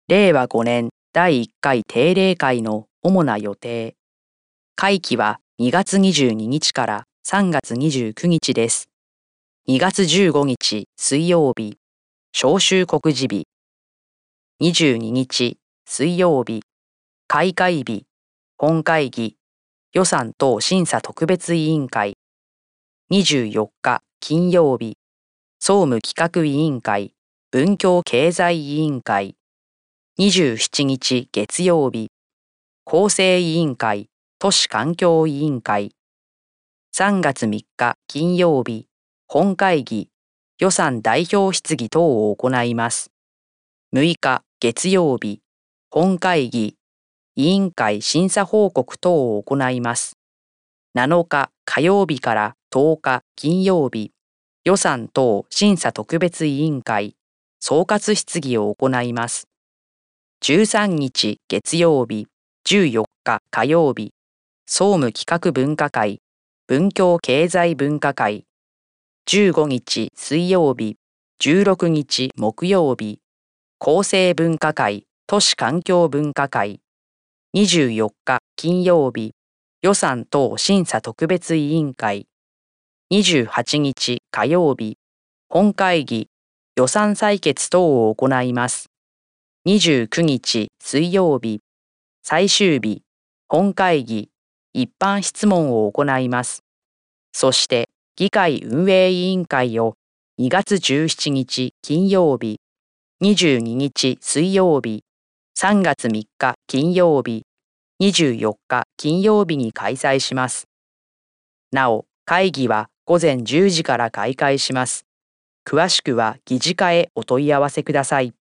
令和5年第1回定例会の主な予定。会期は2月22日から3月29日です。2月15日水曜日、召集告示日。22日水曜日、開会日、本会議、予算等審査特別委員会。24日金曜日、総務企画委員会、文教経済委員会。27日月曜日、構成委員会、都市環境委員会。3月3日金曜日、本会議、予算代表質疑等を行います。6日月曜日、本会議、委員会審査報告等を行います。7日火曜日から10日金曜日、予算等審査特別委員会、総括質疑を行います。13日月曜日、14日火曜日、総務企画分科会、文教経済分科会。15日水曜日、16日木曜日、厚生分科会、都市環境分科会。24日金曜日、予算等審査特別委員会。28日火曜日、本会議、予算採決等を行います。29日水曜日、最終日、本会議、一般質問を行います。そして、議会運営委員会を2月17日金曜日、22日水曜日、3月3日金曜日、24日金曜日に開催します。なお、会議は午前10時から開会します。詳しくは議事課へお問い合わせください。